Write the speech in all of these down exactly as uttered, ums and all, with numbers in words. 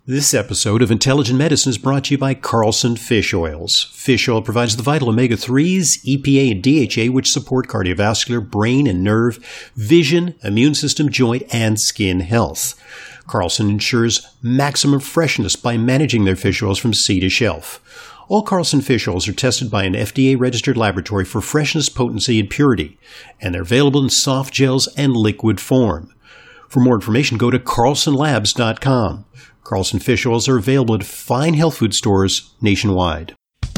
This episode of Intelligent Medicine is brought to you by Carlson Fish Oils. Fish oil provides the vital omega threes, E P A, and D H A, which support cardiovascular, brain and nerve, vision, immune system, joint, and skin health. Carlson ensures maximum freshness by managing their fish oils from sea to shelf. All Carlson fish oils are tested by an F D A-registered laboratory for freshness, potency, and purity, and they're available in soft gels and liquid form. For more information, go to carlson labs dot com. Carlson fish oils are available at fine health food stores nationwide.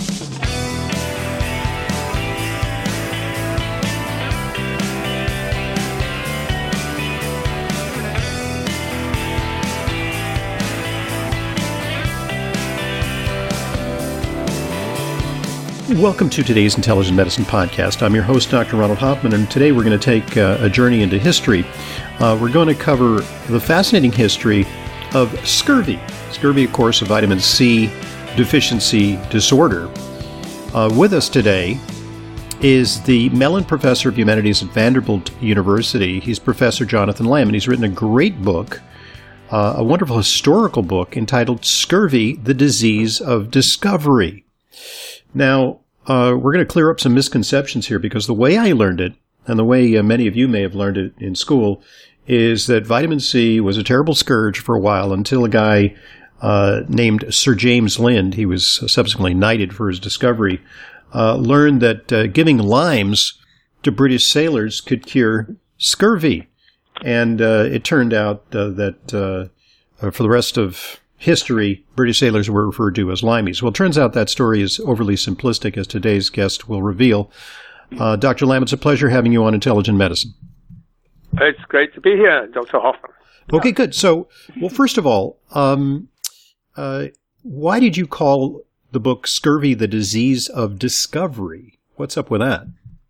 Welcome to today's Intelligent Medicine Podcast. I'm your host, Doctor Ronald Hoffman, and today we're going to take uh, a journey into history. Uh, we're going to cover the fascinating history of scurvy. Scurvy, of course, a vitamin C deficiency disorder. Uh, with us today is the Mellon Professor of Humanities at Vanderbilt University. He's Professor Jonathan Lamb, and he's written a great book, uh, a wonderful historical book entitled Scurvy, the Disease of Discovery. Now, uh, we're going to clear up some misconceptions here, because the way I learned it, and the way uh, many of you may have learned it in school, is that vitamin C was a terrible scourge for a while until a guy uh, named Sir James Lind, he was subsequently knighted for his discovery, uh, learned that uh, giving limes to British sailors could cure scurvy. And uh, it turned out uh, that uh, for the rest of history, British sailors were referred to as limeys. Well, it turns out that story is overly simplistic, as today's guest will reveal. Uh, Doctor Lamb, it's a pleasure having you on Intelligent Medicine. It's great to be here, Doctor Hoffman. Okay, good. So, well, first of all, um, uh, why did you call the book Scurvy, the Disease of Discovery? What's up with that?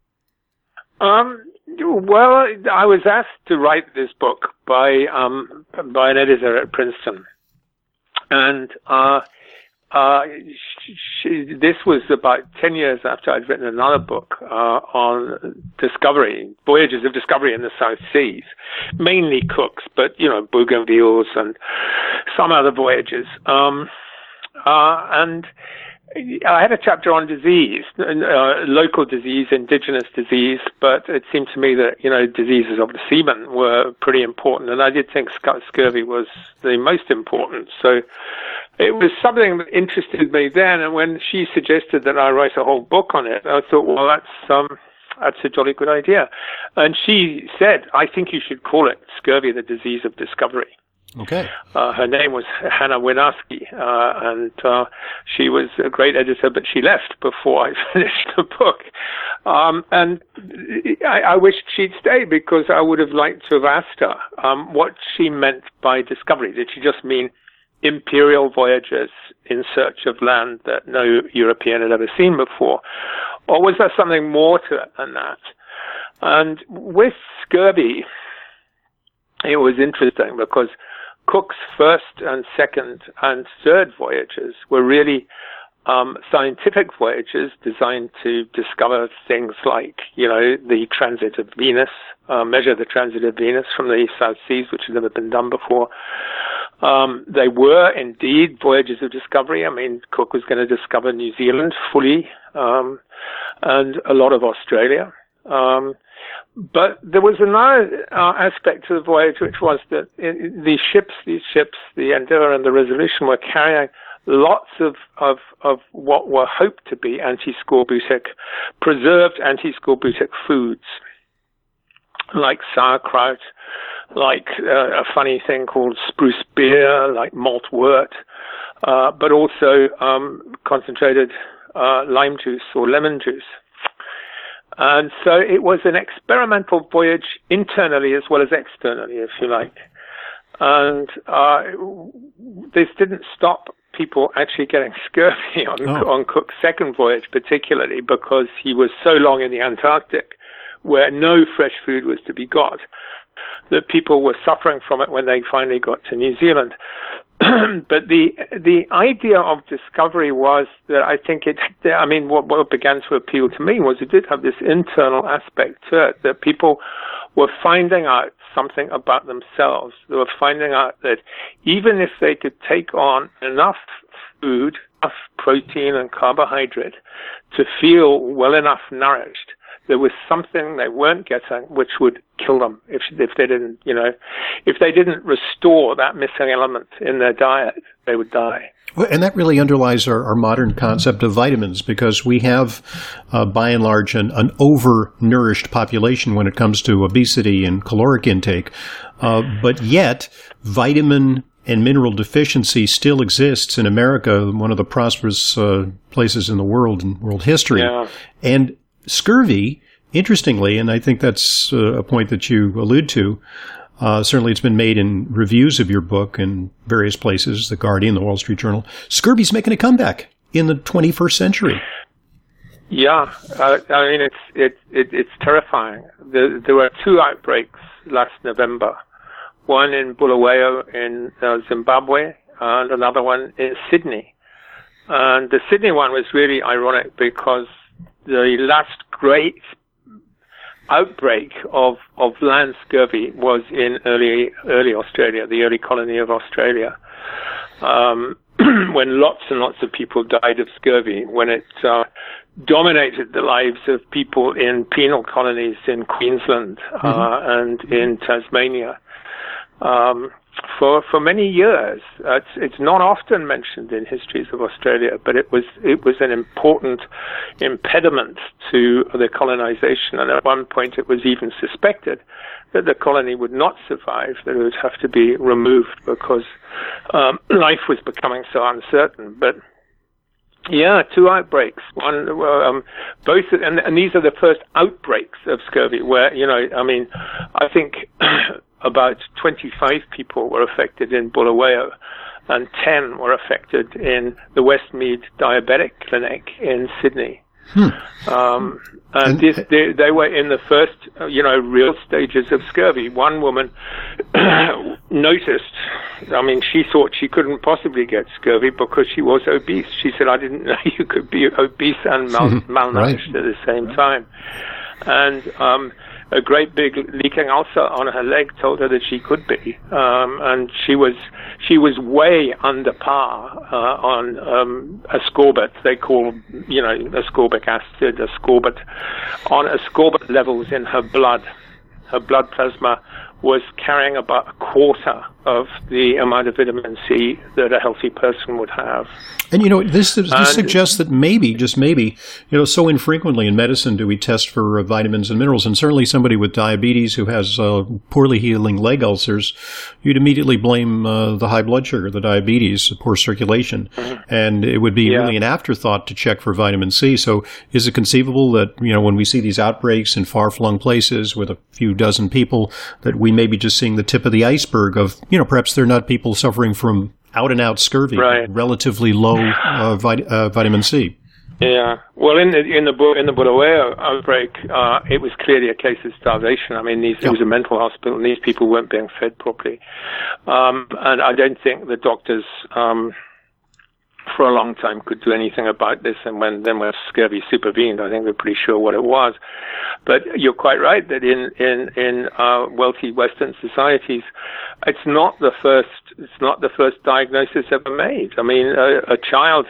Um, well, I was asked to write this book by um, by an editor at Princeton. And uh, uh, she, this was about ten years after I'd written another book uh, on discovery, voyages of discovery in the South Seas, mainly Cook's, but, you know, Bougainville's and some other voyages. Um, uh, and I had a chapter on disease, uh, local disease, indigenous disease, but it seemed to me that, you know, diseases of the seamen were pretty important, and I did think scurvy was the most important. So it was something that interested me then, and when she suggested that I write a whole book on it, I thought, well, that's um, that's a jolly good idea. And she said, I think you should call it Scurvy, the Disease of Discovery. Okay. Uh, her name was Hannah Winarski, uh, and uh, she was a great editor, but she left before I finished the book. Um, and I, I wished she'd stay, because I would have liked to have asked her um, what she meant by discovery. Did she just mean imperial voyages in search of land that no European had ever seen before? Or was there something more to it than that? And with scurvy, it was interesting, because Cook's first and second and third voyages were really um, scientific voyages designed to discover things like, you know, the transit of Venus, uh, measure the transit of Venus from the South Seas, which had never been done before. Um, they were indeed voyages of discovery. I mean, Cook was going to discover New Zealand fully, um, and a lot of Australia. Um, But there was another uh, aspect to the voyage, which was that it, these ships, these ships, the Endeavour and the Resolution, were carrying lots of, of, of what were hoped to be anti-scorbutic, preserved anti-scorbutic foods, like sauerkraut, like uh, a funny thing called spruce beer, like malt wort, uh, but also um, concentrated uh, lime juice or lemon juice. And so it was an experimental voyage internally as well as externally, if you like. And uh, this didn't stop people actually getting scurvy on, oh. on Cook's second voyage, particularly because he was so long in the Antarctic, where no fresh food was to be got, that people were suffering from it when they finally got to New Zealand. But the the idea of discovery was that I think it, I mean, what, what began to appeal to me was it did have this internal aspect to it, that people were finding out something about themselves. They were finding out that even if they could take on enough food, enough protein and carbohydrate to feel well enough nourished, there was something they weren't getting which would kill them if if they didn't, you know, if they didn't restore that missing element in their diet, they would die. Well, and that really underlies our, our modern concept of vitamins, because we have, uh, by and large, an, an over-nourished population when it comes to obesity and caloric intake. Uh, but yet, vitamin and mineral deficiency still exists in America, one of the prosperous uh, places in the world in world history. Yeah. And scurvy, interestingly, and I think that's uh, a point that you allude to, uh, certainly it's been made in reviews of your book in various places, The Guardian, The Wall Street Journal. Scurvy's making a comeback in the twenty-first century. Yeah, uh, I mean, it's it, it, it's terrifying. There, there were two outbreaks last November, one in Bulawayo in uh, Zimbabwe and another one in Sydney. And the Sydney one was really ironic because the last great outbreak of, of land scurvy was in early early Australia, the early colony of Australia, um, when lots and lots of people died of scurvy, when it uh, dominated the lives of people in penal colonies in Queensland uh, mm-hmm. and in Tasmania. Um, for for many years, uh, it's, it's not often mentioned in histories of Australia, but it was it was an important impediment to the colonization, and at one point it was even suspected that the colony would not survive, that it would have to be removed because um, life was becoming so uncertain. But yeah, two outbreaks. One, um, both, and, and these are the first outbreaks of scurvy where, you know, I mean, I think about twenty-five people were affected in Bulawayo and ten were affected in the Westmead Diabetic Clinic in Sydney. Hmm. Um, and, and this, they, they were in the first, you know, real stages of scurvy. One woman noticed, I mean, she thought she couldn't possibly get scurvy because she was obese. She said, I didn't know you could be obese and mal- malnourished right. at the same time. And um, a great big leaking ulcer on her leg told her that she could be. Um, and she was she was way under par uh, on um, ascorbate. They call, you know, ascorbic acid, ascorbate, on ascorbate levels in her blood. Her blood plasma was carrying about a quarter of the amount of vitamin C that a healthy person would have. And, you know, this, this and, suggests that maybe, just maybe, you know, so infrequently in medicine do we test for uh, vitamins and minerals, and certainly somebody with diabetes who has uh, poorly healing leg ulcers, you'd immediately blame uh, the high blood sugar, the diabetes, the poor circulation, mm-hmm. and it would be yeah. really an afterthought to check for vitamin C. So is it conceivable that, you know, when we see these outbreaks in far-flung places with a few dozen people, that we may be just seeing the tip of the iceberg of, you know, perhaps they're not people suffering from out-and-out scurvy, right. relatively low uh, vit- uh, vitamin C. Yeah. Well, in the in the in the Bulawayo outbreak, uh, it was clearly a case of starvation. I mean, these, yeah. it was a mental hospital, and these people weren't being fed properly. Um, and I don't think the doctors, um, for a long time, could do anything about this. And when then when scurvy supervened, I think they're pretty sure what it was. But you're quite right that in in in uh, wealthy Western societies, it's not the first it's not the first diagnosis ever made. I mean, a, a child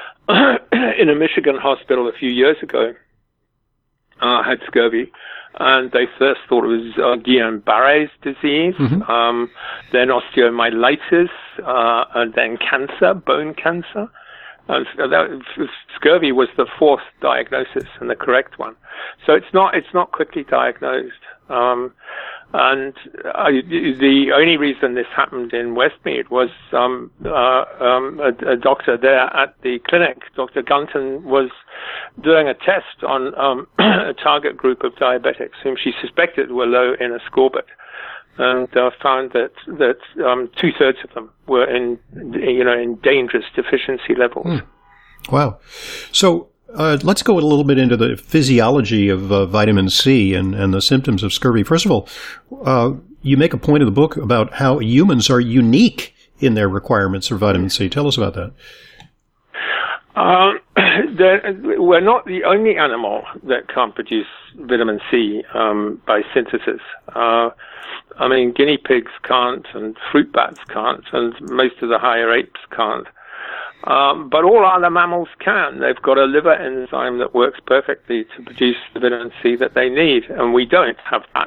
in a Michigan hospital a few years ago uh, had scurvy, and they first thought it was uh, Guillain-Barré's disease, mm-hmm. um, then osteomyelitis, uh, and then cancer, bone cancer. And that, scurvy was the fourth diagnosis and the correct one. So it's not it's not quickly diagnosed. Um, and uh, the only reason this happened in Westmead was um, uh, um, a, a doctor there at the clinic, Doctor Gunton, was doing a test on um, a target group of diabetics whom she suspected were low in ascorbate, and uh, found that that um, two thirds of them were in you know in dangerous deficiency levels. Mm. Wow. So. Uh, let's go a little bit into the physiology of uh, vitamin C and, and the symptoms of scurvy. First of all, uh, you make a point in the book about how humans are unique in their requirements for vitamin C. Tell us about that. Um, we're not the only animal that can't produce vitamin C um, by synthesis. Uh, I mean, guinea pigs can't, and fruit bats can't, and most of the higher apes can't. Um, but all other mammals can. They've got a liver enzyme that works perfectly to produce the vitamin C that they need, and we don't have that.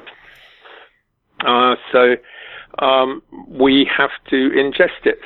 Uh, so um, we have to ingest it.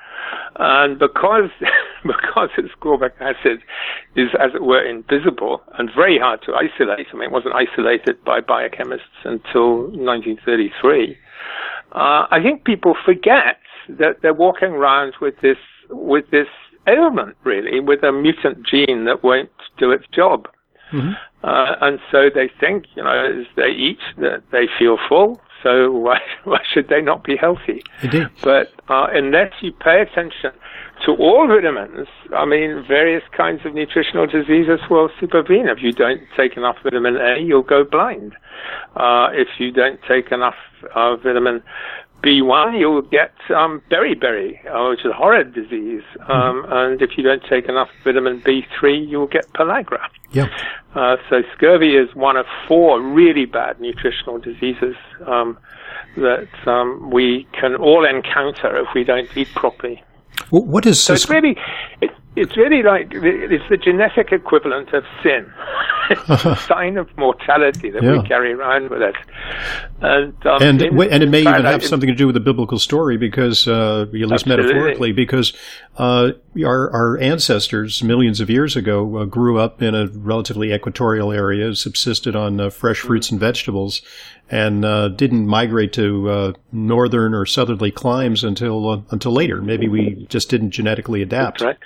And because because ascorbic acid is, as it were, invisible and very hard to isolate, I mean, it wasn't isolated by biochemists until nineteen thirty-three, uh, I think people forget that they're walking around with this with this ailment, really, with a mutant gene that won't do its job. Mm-hmm. Uh, and so they think, you know, as they eat, that they feel full. So why, why should they not be healthy? Indeed. But uh, unless you pay attention to all vitamins, I mean, various kinds of nutritional diseases will supervene. If you don't take enough vitamin A, you'll go blind. Uh, if you don't take enough uh, vitamin B one, you'll get um, beriberi, uh, which is a horrid disease. Um, mm-hmm. And if you don't take enough vitamin B three, you'll get pellagra. Yeah. Uh, so scurvy is one of four really bad nutritional diseases um, that um, we can all encounter if we don't eat properly. Well, what is so it's really it, it's really like it's the genetic equivalent of sin. It's a sign of mortality that yeah. we carry around with us. And um, and, in, and it may even have it, something to do with the biblical story, because uh, at least absolutely. metaphorically, because uh, our our ancestors millions of years ago uh, grew up in a relatively equatorial area, subsisted on uh, fresh fruits and vegetables, and uh, didn't migrate to uh, northern or southerly climes until uh, until later. Maybe we just didn't genetically adapt. That's right.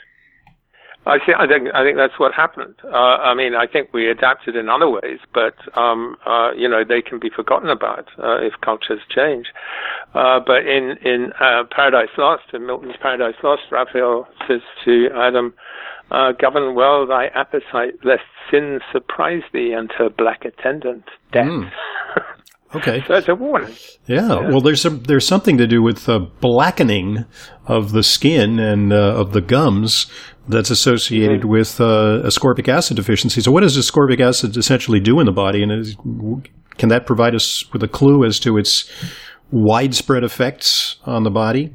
I think I think I think that's what happened. Uh, I mean, I think we adapted in other ways, but um, uh, you know, they can be forgotten about uh, if cultures change. Uh, but in in uh, Paradise Lost, in Milton's Paradise Lost, Raphael says to Adam, uh, "Govern well thy appetite, lest sin surprise thee, and her black attendant, death." Mm. Okay. So it's a warning. Yeah. yeah. Well, there's some, there's something to do with uh, blackening of the skin and uh, of the gums that's associated mm-hmm. with uh, ascorbic acid deficiency. So what does ascorbic acid essentially do in the body? And is, can that provide us with a clue as to its widespread effects on the body?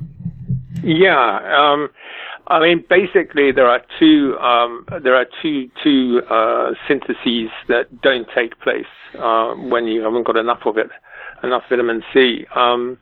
Yeah. Um, I mean, basically, there are two um, there are two two uh, syntheses that don't take place uh, when you haven't got enough of it, enough vitamin C. Um,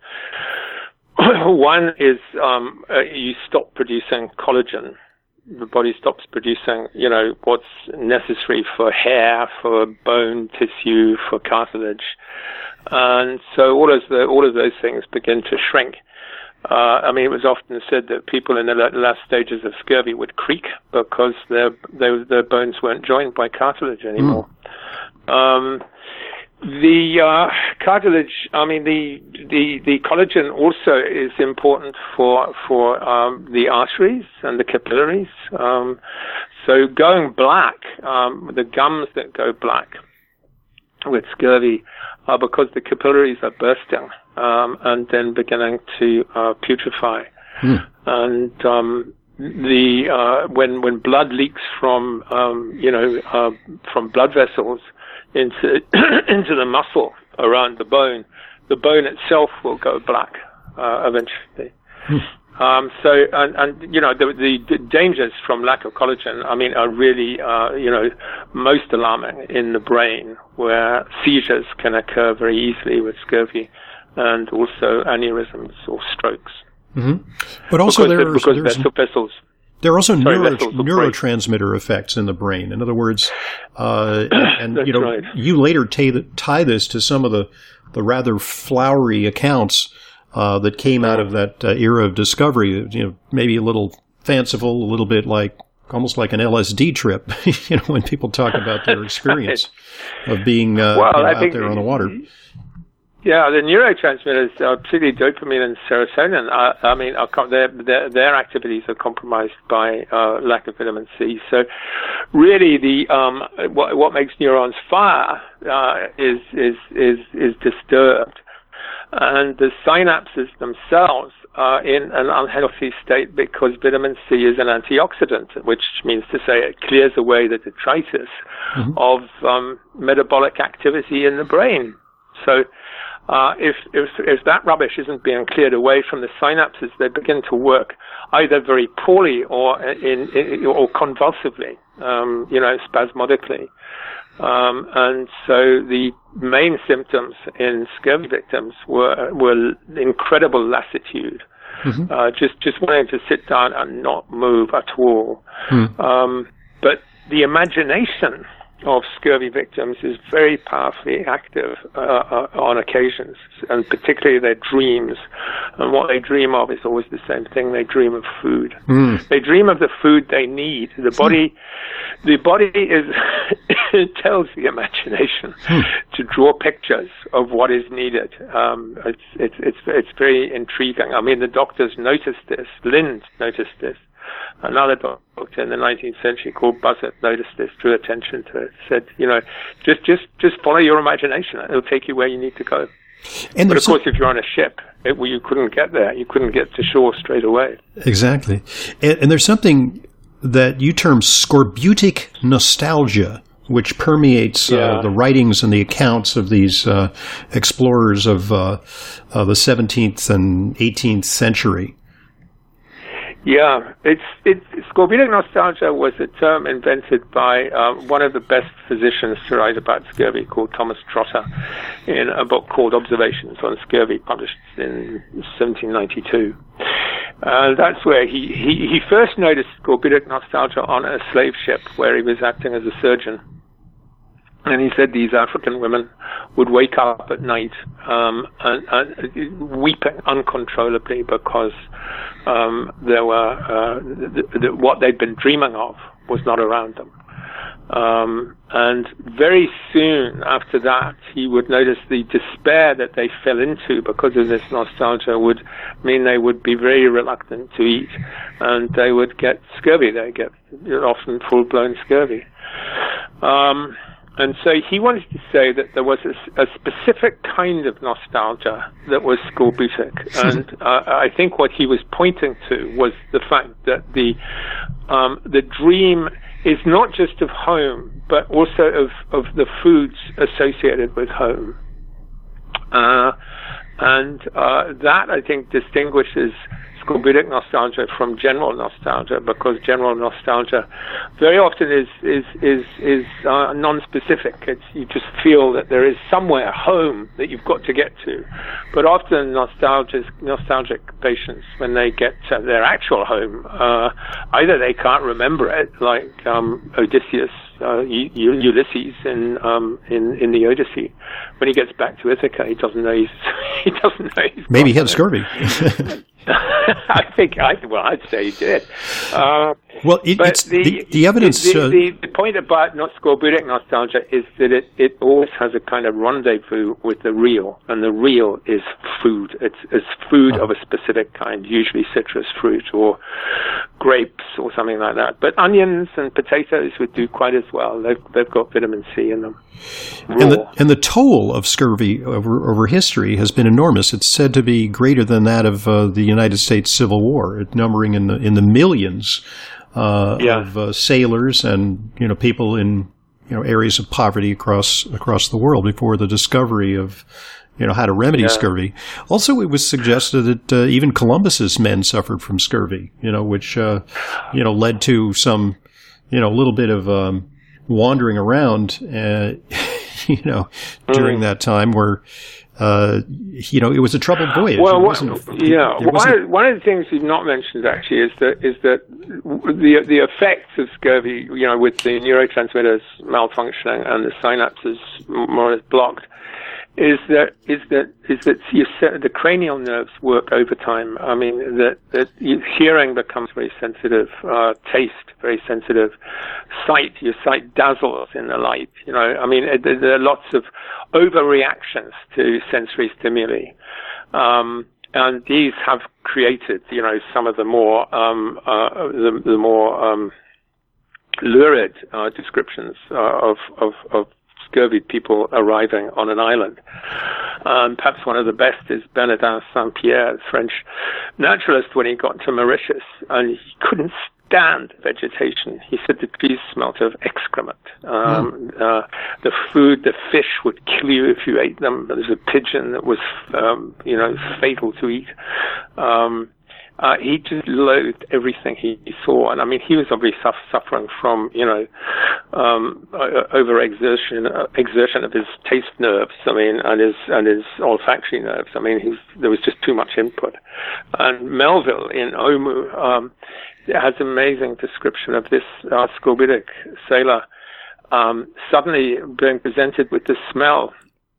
one is um, uh, you stop producing collagen. The body stops producing, you know, what's necessary for hair, for bone tissue, for cartilage, and so all of the all of those things begin to shrink. Uh, I mean, it was often said that people in the last stages of scurvy would creak because their their, their bones weren't joined by cartilage anymore. Mm. Um, the uh, cartilage, I mean, the, the the collagen also is important for for um, the arteries and the capillaries. Um, so going black, um, the gums that go black with scurvy are because the capillaries are bursting. Um, and then beginning to uh, putrefy, hmm. and um, the uh, when when blood leaks from um, you know uh, from blood vessels into into the muscle around the bone, the bone itself will go black uh, eventually. Hmm. Um, so and, and you know the, the, the dangers from lack of collagen, I mean, are really uh, you know most alarming in the brain, where seizures can occur very easily with scurvy, and also aneurysms or strokes. Mm-hmm. But also because there's, because there's vessels. There are also Sorry, neuro, neurotransmitter effects in the brain. In other words, uh, and you know, right. you later tie, tie this to some of the, the rather flowery accounts uh, that came out of that uh, era of discovery. You know, maybe a little fanciful, a little bit like almost like an L S D trip. You know, when people talk about their experience right. of being uh, well, you know, I out think there on the water. Yeah, the neurotransmitters, uh, particularly dopamine and serotonin, uh, I mean, are com- their, their their activities are compromised by uh, lack of vitamin C. So, really, the um, what what makes neurons fire uh, is is is is disturbed. and the synapses themselves are in an unhealthy state because vitamin C is an antioxidant, which means to say it clears away the detritus mm-hmm. of um, metabolic activity in the brain. So uh, if, if if that rubbish isn't being cleared away from the synapses, they begin to work either very poorly or in, in or convulsively, um, you know, spasmodically. Um, and so the main symptoms in scurvy victims were were incredible lassitude, mm-hmm. uh, just just wanting to sit down and not move at all. Mm. Um, but the imagination of scurvy victims is very powerfully active uh, uh, on occasions, and particularly their dreams. And what they dream of is always the same thing. They dream of food. Mm. They dream of the food they need. The body, the body is it tells the imagination mm. to draw pictures of what is needed. Um, it's it's it's it's very intriguing. I mean, the doctors noticed this. Lind noticed this. Another doctor in the nineteenth century called Buzzard noticed this, drew attention to it, said, you know, just just just follow your imagination. It'll take you where you need to go. And but of course, if you're on a ship, it, well, you couldn't get there. You couldn't get to shore straight away. Exactly. And, and there's something that you term scorbutic nostalgia, which permeates yeah. uh, the writings and the accounts of these uh, explorers of uh, uh, the seventeenth and eighteenth century. Yeah, it's it. Scorbutic nostalgia was a term invented by um, one of the best physicians to write about scurvy, called Thomas Trotter, in a book called Observations on Scurvy, published in seventeen ninety-two. Uh, that's where he, he, he first noticed scorbutic nostalgia on a slave ship where he was acting as a surgeon. And he said these African women would wake up at night um, and, and weeping uncontrollably because um, there were uh, the, the, what they'd been dreaming of was not around them. Um, and very soon after that, he would notice the despair that they fell into because of this nostalgia would mean they would be very reluctant to eat, and they would get scurvy. They get often full-blown scurvy. Um, And so he wanted to say that there was a, a specific kind of nostalgia that was scorbutic. And uh, I think what he was pointing to was the fact that the um, the dream is not just of home, but also of, of the foods associated with home. Uh, and uh, that, I think, distinguishes scorbutic nostalgia from general nostalgia, because general nostalgia very often is is is is uh, non-specific. It's you just feel that there is somewhere home that you've got to get to. But often nostalgic nostalgic patients, when they get to their actual home, uh, either they can't remember it, like um, Odysseus, uh, U- Ulysses in um, in in the Odyssey. When he gets back to Ithaca, he doesn't know he's he doesn't know he's maybe he had scurvy. I think I well, I'd say he did. Uh, well, it, but it's the, the, the evidence. The, uh, the, the point about not scorbutic nostalgia is that it, it always has a kind of rendezvous with the real, and the real is food. It's, it's food oh. of a specific kind, usually citrus fruit or grapes or something like that. But onions and potatoes would do quite as well. They've, they've got vitamin C in them. And the, and the toll of scurvy over, over history has been enormous. It's said to be greater than that of uh, the United States Civil War, numbering in the in the millions uh, yeah. of uh, sailors and you know people in you know areas of poverty across across the world before the discovery of you know how to remedy yeah. scurvy. Also, it was suggested that uh, even Columbus's men suffered from scurvy, you know, which uh, you know led to some you know a little bit of um, wandering around, uh, you know, during mm. that time where. Uh, you know, it was a troubled voyage. Well, what, yeah. Well, one, of, one of the things you've not mentioned actually is that is that the the effects of scurvy, you know, with the neurotransmitters malfunctioning and the synapses more or less blocked, is that is that is that you set, the cranial nerves work overtime. I mean, that that you, hearing becomes very sensitive, uh, taste very sensitive, sight your sight dazzles in the light. You know, I mean, it, there are lots of overreactions to sensory stimuli, um, and these have created, you know, some of the more um, uh, the, the more um, lurid uh, descriptions uh, of of, of scurvy people arriving on an island. Um, perhaps one of the best is Bernardin Saint-Pierre, French naturalist, when he got to Mauritius, and he couldn't stand vegetation. He said the trees smelt of excrement. Um, mm. uh, the food, the fish would kill you if you ate them. There was a pigeon that was, um, you know, fatal to eat. Um, Uh, he just loathed everything he, he saw, and I mean, he was obviously suff- suffering from, you know, um, uh, overexertion, uh, exertion of his taste nerves. I mean, and his and his olfactory nerves. I mean, he's, there was just too much input. And Melville in Omu um, has an amazing description of this uh, scorbutic sailor um, suddenly being presented with the smell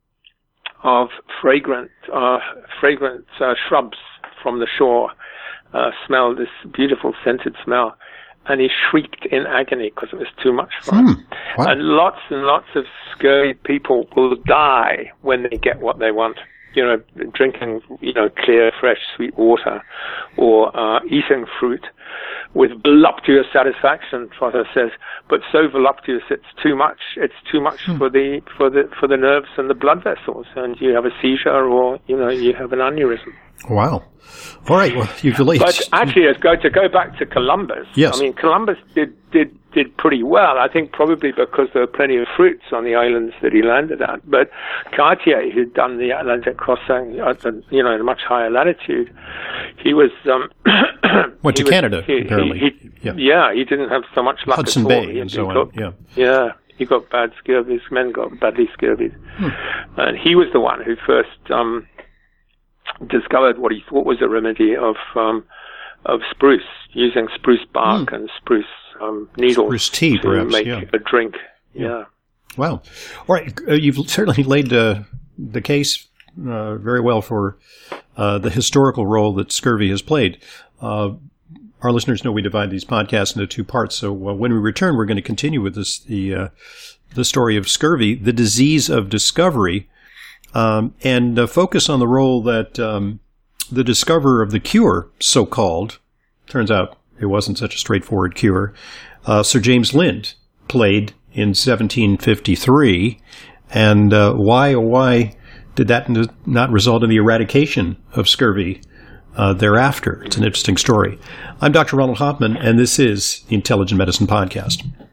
of fragrant, uh, fragrant uh, shrubs from the shore. Uh, smell this beautiful scented smell, and he shrieked in agony because it was too much for him. Mm, wow. And lots and lots of scurvy people will die when they get what they want. You know, drinking, you know, clear, fresh, sweet water, or uh, eating fruit with voluptuous satisfaction, Trotter says, but so voluptuous it's too much. It's too much mm. for the for the for the nerves and the blood vessels, and you have a seizure, or you know, you have an aneurysm. Wow. All right. Well, you've really. But actually, to go to go back to Columbus. Yes. I mean, Columbus did did did pretty well. I think probably because there were plenty of fruits on the islands that he landed at. But Cartier, who'd done the Atlantic crossing, at a, you know, in a much higher latitude, he was um, went he to was, Canada. He, apparently, he, he, yeah. yeah, he didn't have so much luck Hudson at all. Bay He and so on. got, Yeah. Yeah. He got bad scurvy. His men got badly scurvy. Hmm. And he was the one who first um, discovered what he thought was a remedy of um, of spruce, using spruce bark hmm. and spruce um, needles spruce tea, to perhaps, make yeah. a drink. Yeah. yeah. Wow. All right. Uh, you've certainly laid uh, the case uh, very well for uh, the historical role that scurvy has played. Uh, Our listeners know we divide these podcasts into two parts, so uh, when we return, we're going to continue with this the uh, the story of scurvy, the disease of discovery, um, and uh, focus on the role that um, the discoverer of the cure, so-called, turns out it wasn't such a straightforward cure, uh, Sir James Lind played in seventeen fifty-three, and uh, why, oh why did that n- not result in the eradication of scurvy Uh, thereafter? It's an interesting story. I'm Doctor Ronald Hoffman, and this is the Intelligent Medicine Podcast.